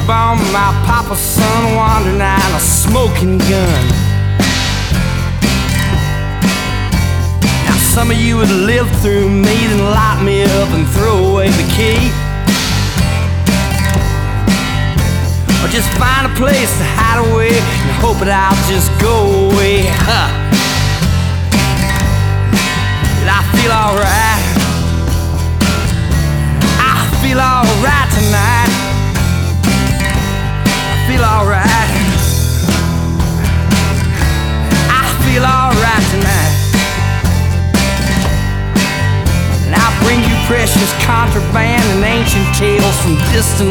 bomb, my papa's son wandering out a smoking gun. Now some of you would live through me, then lock me up and throw away the key, or just find a place to hide away and hope that I'll just go away. I feel alright. I feel alright tonight. I feel alright. I feel alright tonight. And I'll bring you precious contraband and ancient tales from distant